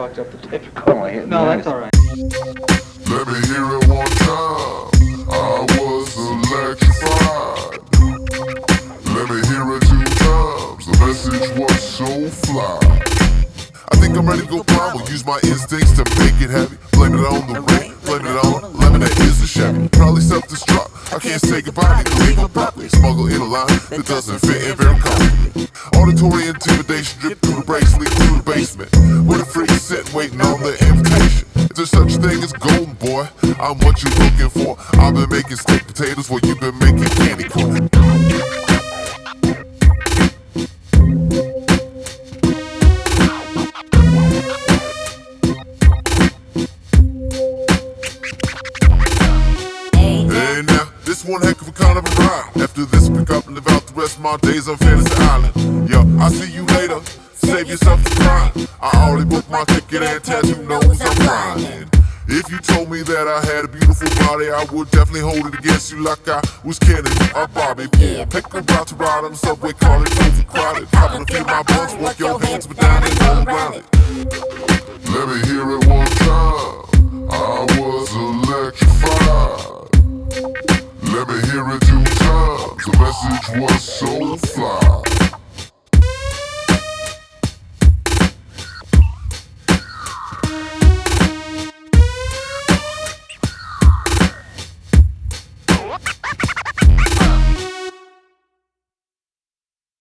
fucked up the tape recorder. No, that's alright. Let me hear it one time. I was electrified. Let me hear it 2 times. The message was so fly. I think I'm ready to go primal. Use my instincts to make it heavy. Blame it on the ring, blame it on lemon that is a Chevy. Probably self-destruct. I can't say goodbye to leave abruptly. Smuggle in a line that doesn't fit in very comfortably. Auditory intimidation drip through the brakes, leak through the basement. With a freak sit waiting on the invitation. If there's such a thing as golden, boy, I'm what you're looking for. I've been making steak potatoes while you've been making candy corn. Hey now, this one heck of a kind of a ride. After this, pick up and live out the rest of my days on Fantasy Island. Yo, I'll see you later. Save yourself the crime. I already booked my ticket and tattoo knows I'm flying. If you told me that I had a beautiful body, I would definitely hold it against you like I was Kenny or Bobby. Yeah, pick a route to ride on the subway, call it overcrowded. Popping a few of my blunts, work your hands, but down and on grounded. Let me hear it one time. I was electrified. Let me hear it 2 times. The message was so fly.